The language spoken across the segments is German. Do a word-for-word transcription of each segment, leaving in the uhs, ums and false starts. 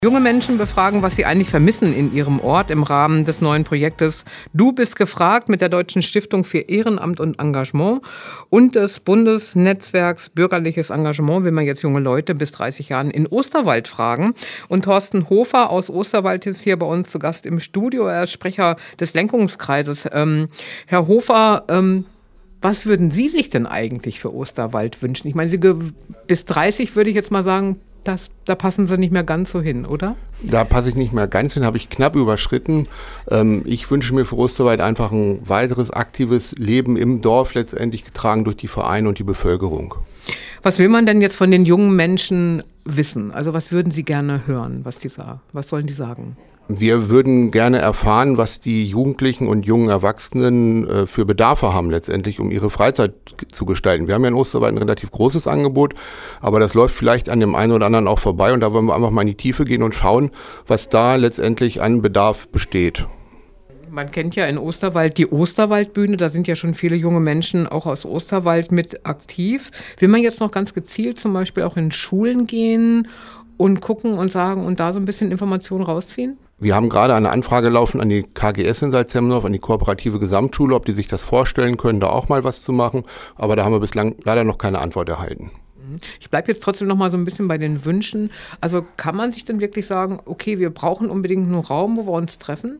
Junge Menschen befragen, was sie eigentlich vermissen in ihrem Ort im Rahmen des neuen Projektes Du bist gefragt mit der Deutschen Stiftung für Ehrenamt und Engagement und des Bundesnetzwerks Bürgerliches Engagement will man jetzt junge Leute bis dreißig Jahren in Osterwald fragen. Und Thorsten Hofer aus Osterwald ist hier bei uns zu Gast im Studio. Er ist Sprecher des Lenkungskreises. Ähm, Herr Hofer, ähm, was würden Sie sich denn eigentlich für Osterwald wünschen? Ich meine, Sie ge- bis dreißig würde ich jetzt mal sagen, Das, da passen Sie nicht mehr ganz so hin, oder? Da passe ich nicht mehr ganz hin, habe ich knapp überschritten. Ähm, ich wünsche mir für Osterwald einfach ein weiteres aktives Leben im Dorf, letztendlich getragen durch die Vereine und die Bevölkerung. Was will man denn jetzt von den jungen Menschen wissen? Also was würden Sie gerne hören, was die sagen? Was sollen die sagen? Wir würden gerne erfahren, was die Jugendlichen und jungen Erwachsenen äh, für Bedarfe haben letztendlich, um ihre Freizeit g- zu gestalten. Wir haben ja in Osterwald ein relativ großes Angebot, aber das läuft vielleicht an dem einen oder anderen auch vorbei und da wollen wir einfach mal in die Tiefe gehen und schauen, was da letztendlich an Bedarf besteht. Man kennt ja in Osterwald die Osterwaldbühne, da sind ja schon viele junge Menschen auch aus Osterwald mit aktiv. Will man jetzt noch ganz gezielt zum Beispiel auch in Schulen gehen und gucken und sagen und da so ein bisschen Informationen rausziehen? Wir haben gerade eine Anfrage laufen an die K G S in Salzhemdorf, an die Kooperative Gesamtschule, ob die sich das vorstellen können, da auch mal was zu machen. Aber da haben wir bislang leider noch keine Antwort erhalten. Ich bleibe jetzt trotzdem noch mal so ein bisschen bei den Wünschen. Also kann man sich denn wirklich sagen, okay, wir brauchen unbedingt einen Raum, wo wir uns treffen?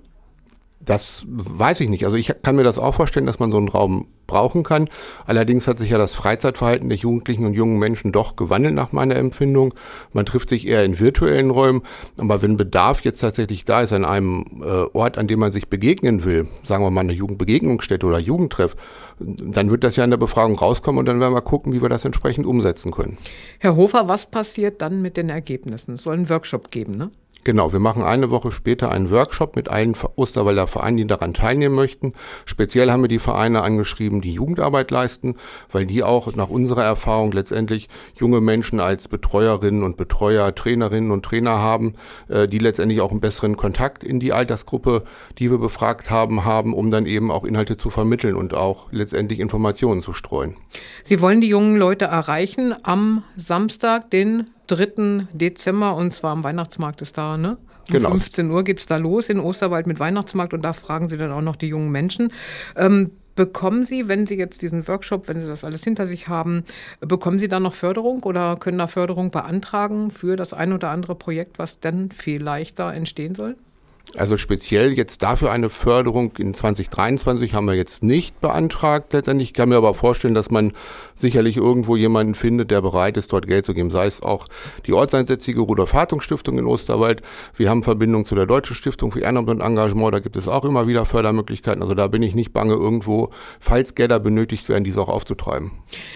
Das weiß ich nicht. Also ich kann mir das auch vorstellen, dass man so einen Raum brauchen kann. Allerdings hat sich ja das Freizeitverhalten der Jugendlichen und jungen Menschen doch gewandelt nach meiner Empfindung. Man trifft sich eher in virtuellen Räumen. Aber wenn Bedarf jetzt tatsächlich da ist an einem äh, Ort, an dem man sich begegnen will, sagen wir mal eine Jugendbegegnungsstätte oder Jugendtreff, dann wird das ja in der Befragung rauskommen und dann werden wir gucken, wie wir das entsprechend umsetzen können. Herr Hofer, was passiert dann mit den Ergebnissen? Es soll einen Workshop geben, ne? Genau, wir machen eine Woche später einen Workshop mit allen Osterwalder Vereinen, die daran teilnehmen möchten. Speziell haben wir die Vereine angeschrieben, die Jugendarbeit leisten, weil die auch nach unserer Erfahrung letztendlich junge Menschen als Betreuerinnen und Betreuer, Trainerinnen und Trainer haben, äh, die letztendlich auch einen besseren Kontakt in die Altersgruppe, die wir befragt haben, haben, um dann eben auch Inhalte zu vermitteln und auch letztendlich Informationen zu streuen. Sie wollen die jungen Leute erreichen am Samstag, den dritten Dezember, und zwar am Weihnachtsmarkt ist da, ne? Um Genau. fünfzehn Uhr geht es da los in Osterwald mit Weihnachtsmarkt und da fragen Sie dann auch noch die jungen Menschen. Ähm, bekommen Sie, wenn Sie jetzt diesen Workshop, wenn Sie das alles hinter sich haben, bekommen Sie da noch Förderung oder können da Förderung beantragen für das ein oder andere Projekt, was dann vielleicht da entstehen soll? Also speziell jetzt dafür eine Förderung in zwanzig dreiundzwanzig haben wir jetzt nicht beantragt letztendlich. Ich kann mir aber vorstellen, dass man sicherlich irgendwo jemanden findet, der bereit ist, dort Geld zu geben. Sei es auch die ortseinsätzige Rudolf-Hartung-Stiftung in Osterwald. Wir haben Verbindung zu der Deutschen Stiftung für Ehrenamt und Engagement. Da gibt es auch immer wieder Fördermöglichkeiten. Also da bin ich nicht bange, irgendwo, falls Gelder benötigt werden, diese auch aufzutreiben.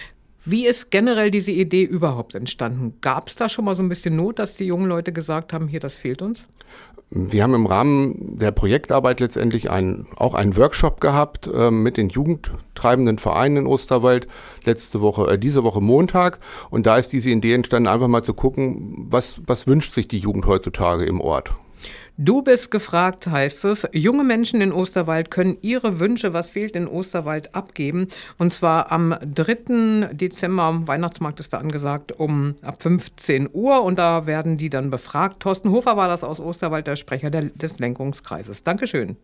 Wie ist generell diese Idee überhaupt entstanden? Gab es da schon mal so ein bisschen Not, dass die jungen Leute gesagt haben, hier, das fehlt uns? Wir haben im Rahmen der Projektarbeit letztendlich einen, auch einen Workshop gehabt äh, mit den jugendtreibenden Vereinen in Osterwald letzte Woche, äh, diese Woche Montag. Und da ist diese Idee entstanden, einfach mal zu gucken, was, was wünscht sich die Jugend heutzutage im Ort. Du bist gefragt, heißt es. Junge Menschen in Osterwald können ihre Wünsche, was fehlt in Osterwald, abgeben. Und zwar am dritten Dezember, am Weihnachtsmarkt ist da angesagt, um ab fünfzehn Uhr. Und da werden die dann befragt. Thorsten Hofer war das aus Osterwald, der Sprecher der, des Lenkungskreises. Dankeschön.